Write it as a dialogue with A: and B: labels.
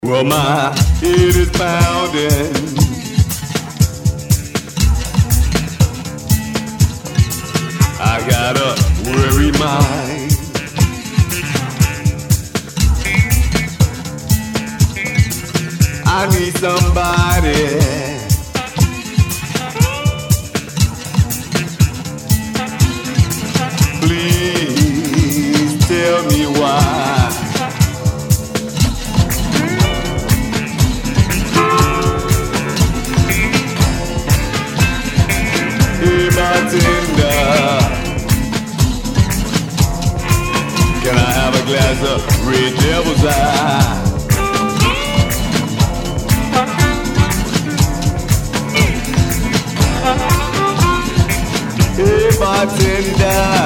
A: Well, my head is pounding. I got a worried mind. I need somebody. Please tell me why. Hey bartender, can I have a glass of Red Devil's Eye? Hey bartender,